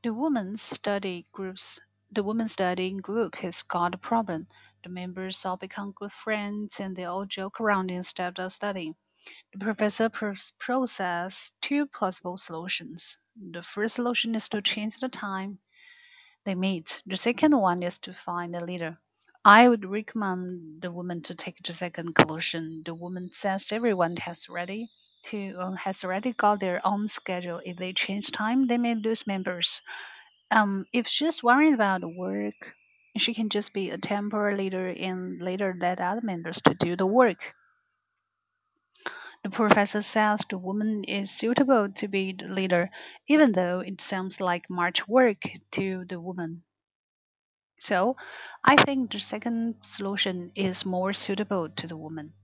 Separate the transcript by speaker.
Speaker 1: The women's study groups the women's studying group has got a problem. The members all become good friends and they all joke around instead of studying. The professor process two possible solutions. The first solution is to change the time they meet. The second one is to find a leader. I would recommend the woman to take the second solution. The woman says everyone has already got their own schedule. If they change time, they may lose members. If she's worried about work, she can just be a temporary leader and later let other members to do the work. The professor says the woman is suitable to be the leader, even though it sounds like much work to the woman. So, I think the second solution is more suitable to the woman.